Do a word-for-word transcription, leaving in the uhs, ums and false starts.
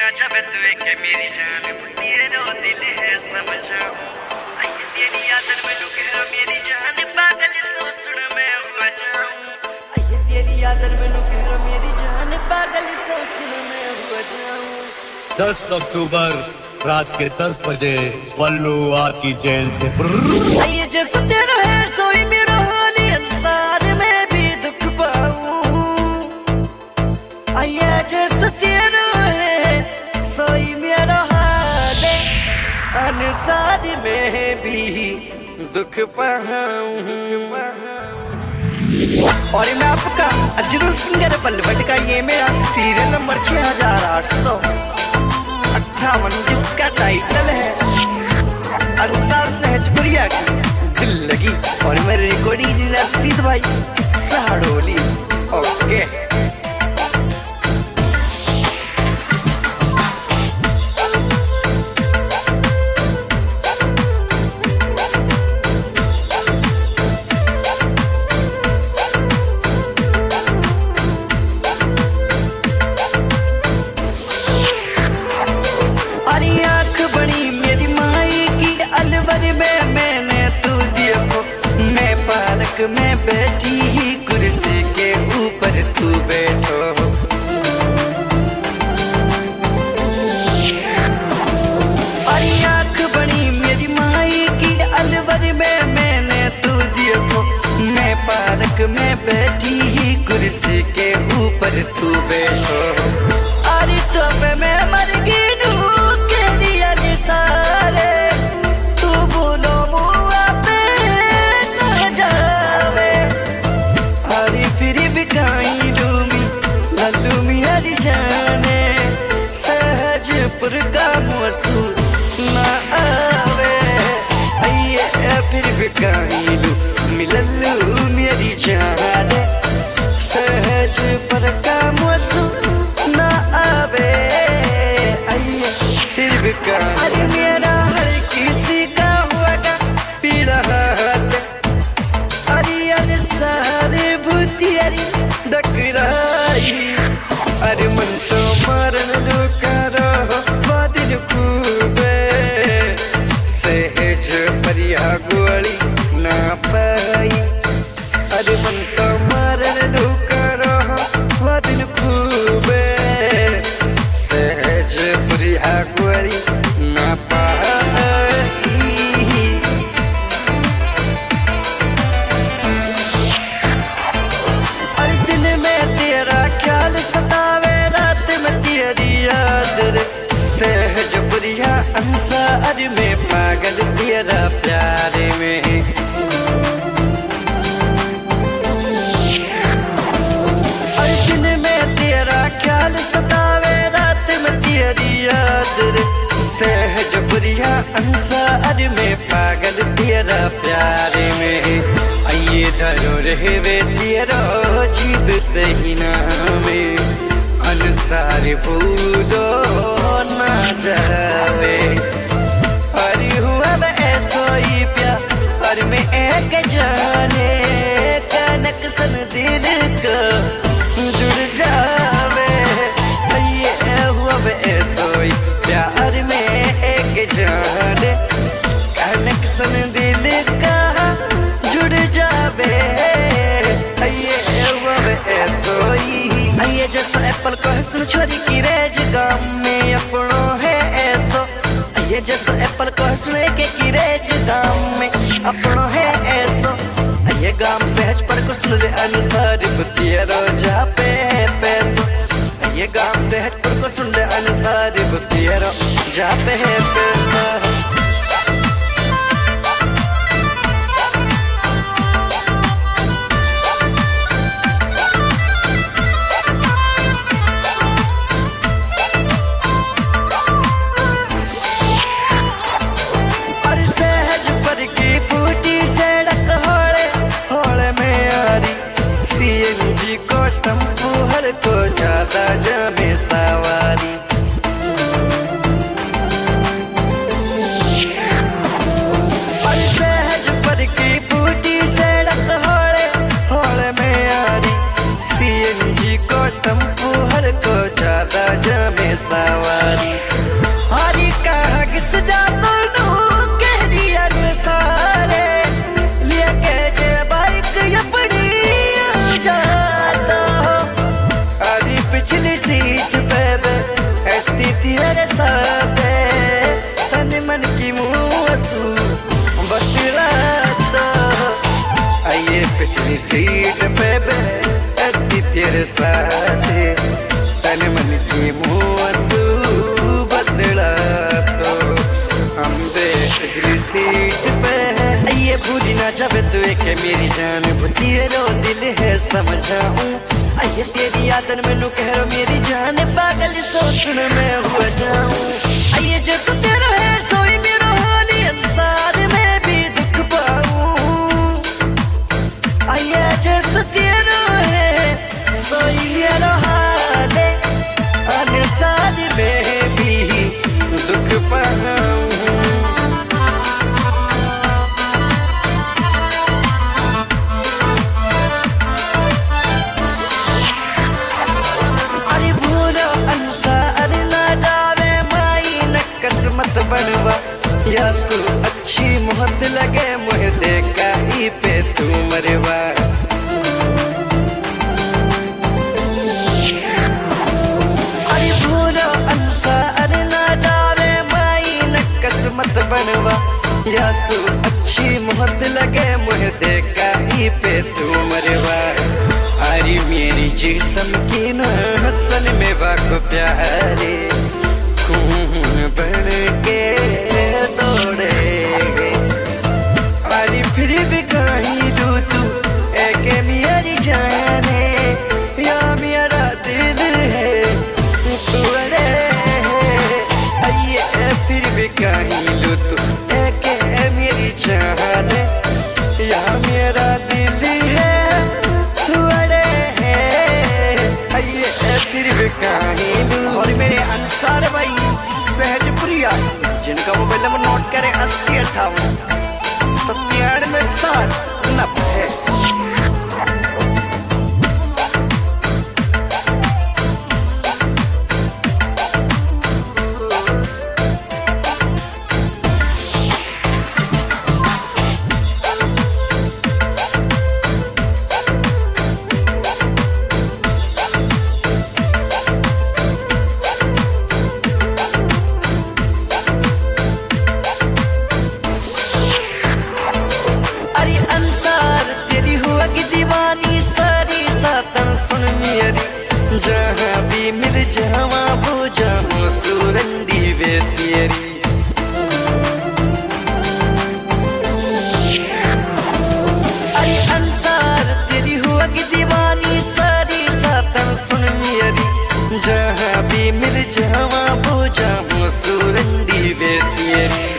जब तू एक मेरी जान तेरो दिल है समझाऊं आइए तेरी आदत में लुकेरा मेरी जान पागल सोचण में हो जाऊं आइए तेरी आदत में लुकेरा मेरी जान पागल सोचण में हो जाऊं। दस अक्टूबर रात के दस बजे पल्लू आपकी जेल से आइए जैसे तेरा है सोई मेरा हाल इंसान में भी दुख पाऊं आइए जैसे तेरा सोई मेरा हाल अनुसार में भी दुख पाऊं। और मैं आपका अजरू सिंगर बलवट का ये मेरा सीरियल नंबर छह हजार आठ सौ अट्ठावन जिसका टाइटल है अनुसार सहजपुरिया की दिल लगी और मेरे रिकॉर्डिंग इंजीनियर सीध भाई सहाडोली। ओके में बैठी ही कुर्सी के ऊपर तू बैठो और आँख बनी मेरी माई की अलवर में मैंने तू देखो मैं पार्क में बैठी ही कुर्सी के ऊपर तू बैठो अरे तो मैं मर गई सारे तू बोलो मुआ पे बिकाई लूमी लूमी हरी जाने सहजपुर का मसूर ना आवे आइए फिर बिकाई लू मिललू मेरी जाने सहजपुर का मसूर ना आवे आइए फिर बिकाई अरे मेरा हर किसी का हुआ पीड़ा अरे सारे भूतियारी डकराई अरे मन तो मारन लो करो बादिल खूबे सहज परिया गोली ना पाई अरे मन तो मारन लो करो बादिल खूबे सहज परिया गोली ना पाई। सहजपुरिया अंसार में पागल तेरा प्यार में और दिन में तेरा ख्याल सतावे रात में तेरी याद रे सहजपुरिया अंसार में पागल तेरा प्यार में आइए धरो रहे वे तेरा जीव पहिना में अनुसार भूलो ना जावे अरे हुआ ऐसो ही प्यार पर में एक जाने कनक सन दिल का जुड़ जावे ये हुआ ऐसो ही प्यार में एक जाने कनक सन दिल का जुड़ जावे ये हुआ ऐसो ही ये जैसा एप्पल को है सुन छोरी की रेज गाम में अपनों है ऐसो ये जैसा एप्पल को है सुन के की रेज गाम में अपनों है ऐसो ये गाम सहज पर को सुन ले अनुसार बुतियरो जा पे पैसो ये गाम सहज पर को सुन ले अनुसार बुतियरो जा पे पैसो। को ज्यादा जमे सवारी और सहज पर की बूटी सड़क होड़े होड़े में यारी सीएनजी को टम्पू हर को ज्यादा जमे सवारी। तेरे साथ, तन मन की मुआसू बदला तो हम दे सीट पे। ये भूली ना जावे तू एक मेरी जान, तेरो दिल है समझाऊं। ये तेरी यादन मैनू कह रो मेरी जान, पागल सोचने में हुआ जाऊं। ये जो तू तेरा है सोई मेरो हाली, अंसार में भी दुख पाऊं। ये जो तेरा है सोई मेरो हाले, अंसार में भी दुख पाऊं। किस्मत बनवा यासु अच्छी मोहत लगे मुझे देखा ही पे तू मरवा। अरे भूलो अंसार ना जावे माई न किस्मत बनवा यासु अच्छी मोहत लगे मुझे देखा ही पे तू मरवा। अरे मेरी जिस्म की न हसन में वाको प्यारे बन के तोड़े। अरे फिर भी कहीं दू तू एक मेरी जाने, या मेरा दिल है तू रे। ये फिर भी कहीं दू तू एक मेरी जाने, या मेरा दिल है तू रे। ये फिर भी कहीं दू। और मेरे अंसार भाई सहजप्रिया, जिनका मोबाइल नंबर नोट करें अस्सी अट्ठावन सत्तानवे साठ नब्बे। जहाँ भी मिल जावा पूजा सुरंदी वे तेरी। अरे अंसार तेरी हुआ की दीवानी सारी सातन सुन मेरी। जहाँ भी मिल जावा पूजा सुरंदी वे तेरी।